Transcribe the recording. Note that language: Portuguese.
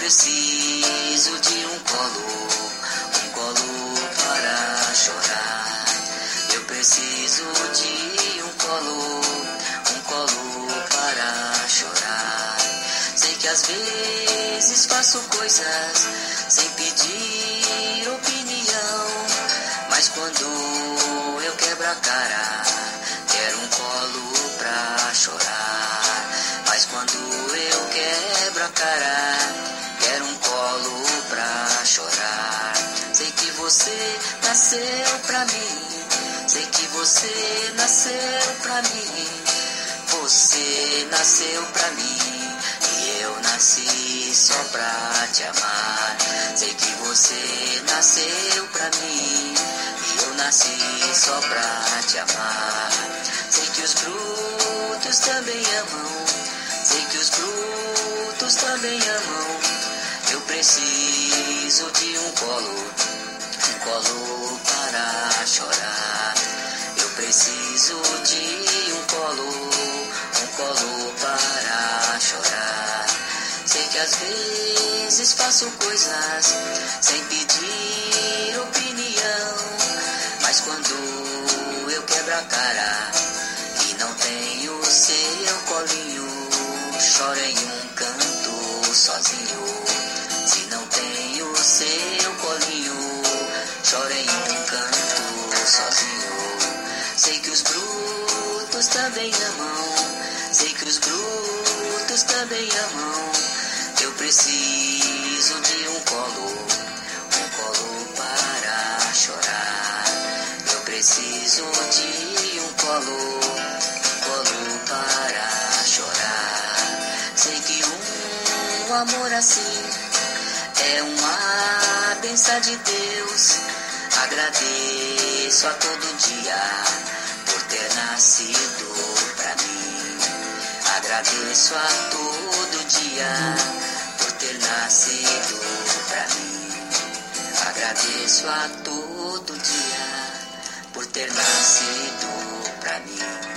preciso de um colo para chorar. Eu preciso de um colo para chorar. Sei que às vezes faço coisas sem pedir opinião, mas quando eu quebro a cara, quero um colo pra chorar. Mas quando eu quebro a cara, quero um colo pra chorar. Sei que você nasceu pra mim, sei que você nasceu pra mim. Você nasceu pra mim e eu nasci só pra te amar. Sei que você nasceu pra mim e eu nasci só pra te amar. Sei que os brutos também amam, sei que os brutos também amam. Eu preciso de um colo para chorar. Eu preciso de um colo para chorar. Sei que às vezes faço coisas sem pedir opinião, mas quando eu quebro a cara e não tenho seu colinho, choro em um canto sozinho. Se não tenho seu colinho, choro em um canto sozinho. Sei que os brutos também amam, sei que os brutos também amam. Eu preciso de um colo para chorar. Eu preciso de um colo para chorar. Sei que um amor assim é uma bênção de Deus. Agradeço a todo dia por ter nascido pra mim. Agradeço a todo dia por ter nascido pra mim. Agradeço a todo dia por ter nascido pra mim.